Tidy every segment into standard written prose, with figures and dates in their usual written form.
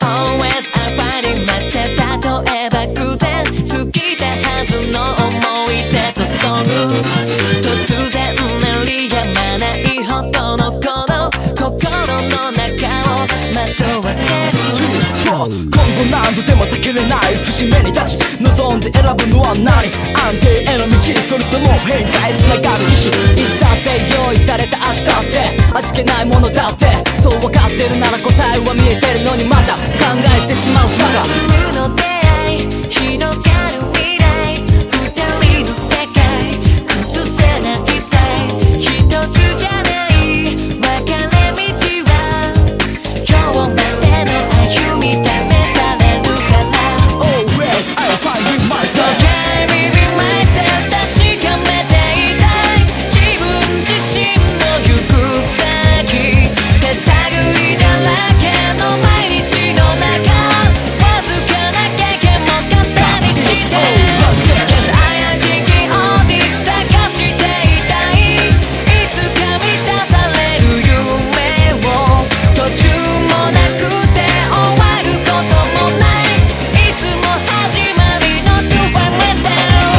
Always I'm finding myself 例えば偶然過ぎたはずの思い出とソング突然鳴りやまないほどのこの心の中を惑わせる今後何度でも避けれない節目に立ち望んで選ぶのは何安定への道それとも変化へつながる意志いつだって用意された明日って味気ないものだってそう分かってるなら答えは見えてるのにまた考えてしまうさが普通の出会い広がる未来二人の世界崩せないたい一つじゃない分かれ道は今日までの歩み試されるから Always I'll find you myself So can I be myself 確かめていたい自分自身の行く先手探りだらけの毎日の中わずかな経験も糧にして Cause I am thinking of this 探していたいいつか満たされる夢を途中もなくて終わることもないいつも始まりの To find myself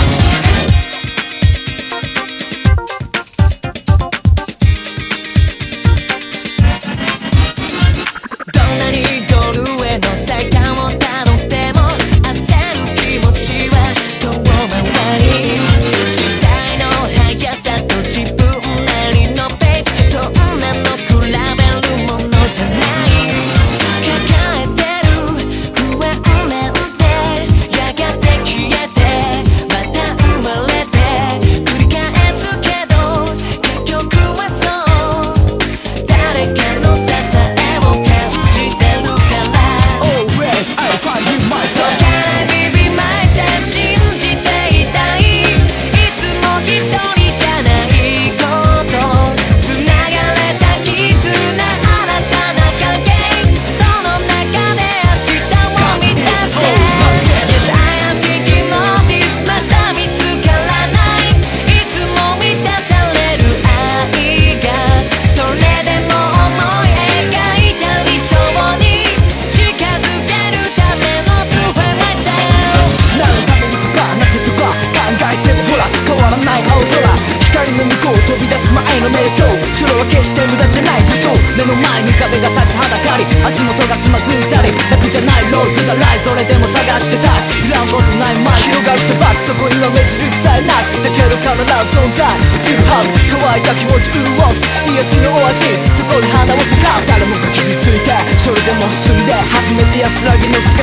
どんなにゴールへの最短をたどっても焦る気持ちは遠回り時代の速さと自分なりのペースそんなの比べるものじゃない抱えてる不安なんてやがて消えてまた生まれて繰り返すけど結局はそう誰かの支えを感じてるから Always I'll find you So myself can I be myself 信じていたいいつも一人じゃないこと繋がれた絆新たな関係その中で明日を満たして Yes I am thinking of this また見つからないいつも満たされる愛がそれでも思い描いた理想に近づけるための To find myself 何のためにとかなぜとか考えてもほら変わらない青空光の向こう飛び出す前の瞑想それは決して無駄じゃない思想目の前に壁が立ちはだかり足元がつまずいたり楽じゃないローズがライそれでも探してたいいらんことない前広がる砂漠そこには目印さえないだけど必ず存在するはず乾いた気持ち潤す癒しのオアシスそこに花を咲かす誰もが傷ついてそれでも進んで初めて安らぎの